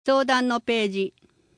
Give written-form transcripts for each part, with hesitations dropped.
相談のページ。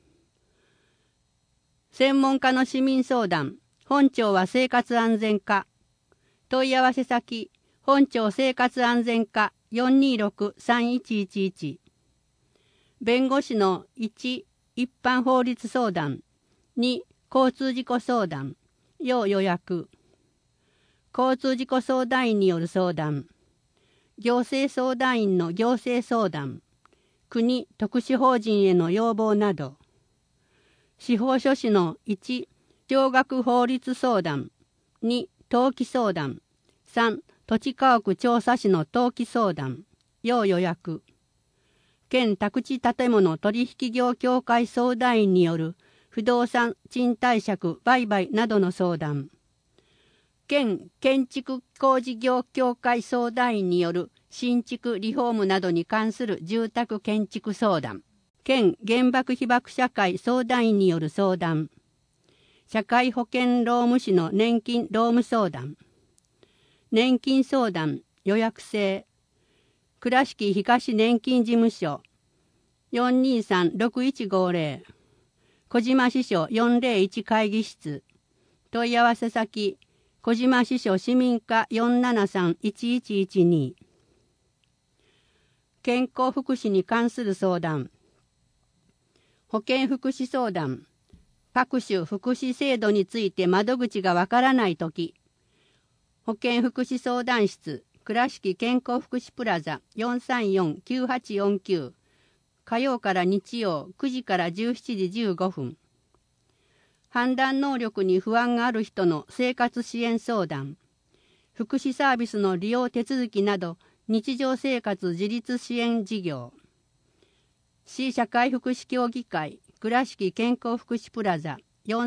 専門家の市民相談。本庁は生活安全課。問い合わせ先。本庁生活安全課 426-3111。弁護士の1、一般法律相談。2、交通事故相談。要予約。交通事故相談員による相談。行政相談員の行政相談。国・特殊法人への要望など。司法書士の1、少額法律相談。2、登記相談。3、土地家屋調査士の登記相談。要予約。県宅地建物取引業協会相談員による不動産賃貸借売買などの相談。県建築工事業協会相談員による新築リフォームなどに関する住宅建築相談。県原爆被爆者会相談員による相談。社会保険労務士の年金労務相談。年金相談予約制。倉敷東年金事務所 423-6150 小島支所401会議室。問い合わせ先小島支所市民課 473-1112。健康福祉に関する相談。保健福祉相談。各種福祉制度について窓口がわからないとき。保健福祉相談室。倉敷健康福祉プラザ 434-9849。火曜から日曜9時から17時15分。判断能力に不安がある人の生活支援相談。福祉サービスの利用手続きなど日常生活自立支援事業。市社会福祉協議会倉敷健康福祉プラザ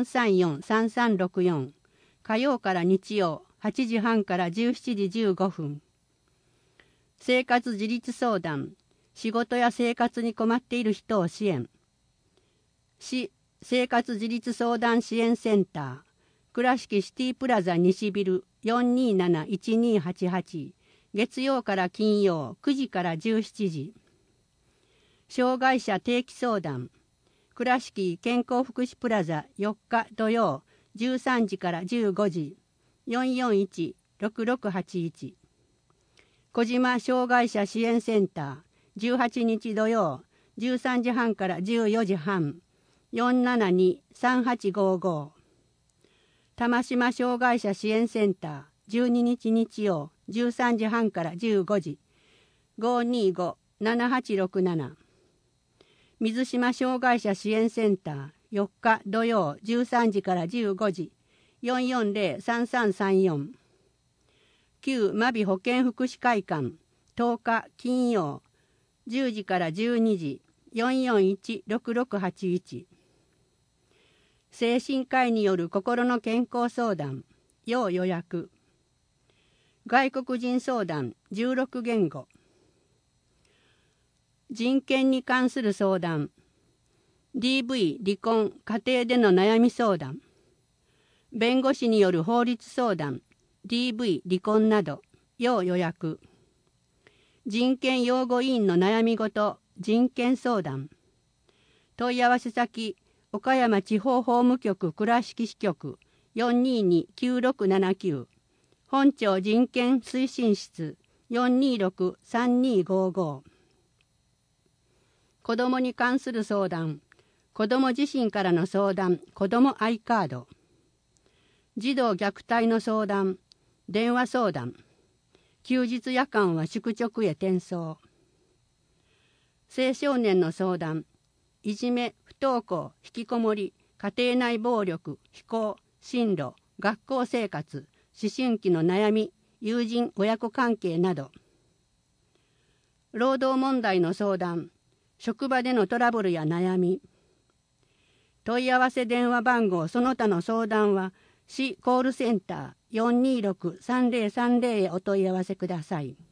434-3364。火曜から日曜8時半から17時15分。生活自立相談。仕事や生活に困っている人を支援。市生活自立相談支援センター。倉敷シティプラザ西ビル 427-1288。月曜から金曜9時から17時。障害者定期相談。倉敷健康福祉プラザ4日土曜13時から15時。441-6681。小島障害者支援センター18日土曜13時半から14時半。472-3855。玉島障害者支援センター12日日曜13時半から15時。525-7867。水島障害者支援センター4日土曜13時から15時。440-3334。旧真備保健福祉会館10日金曜10時から12時。441-6681。精神科医による心の健康相談。要予約。外国人相談16言語。人権に関する相談。DV 離婚家庭での悩み相談。弁護士による法律相談。DV 離婚など。要予約。人権擁護委員の悩み事人権相談。問い合わせ先岡山地方法務局倉敷支局 422-9679。本庁人権推進室 426-3255。子どもに関する相談。子ども自身からの相談子ども i カード。児童虐待の相談電話相談。休日夜間は宿直へ転送。青少年の相談。いじめ、不登校、引きこもり、家庭内暴力、非行、進路、学校生活、思春期の悩み、友人、親子関係など。労働問題の相談。職場でのトラブルや悩み。問い合わせ電話番号その他の相談は市コールセンター426-3030へお問い合わせください。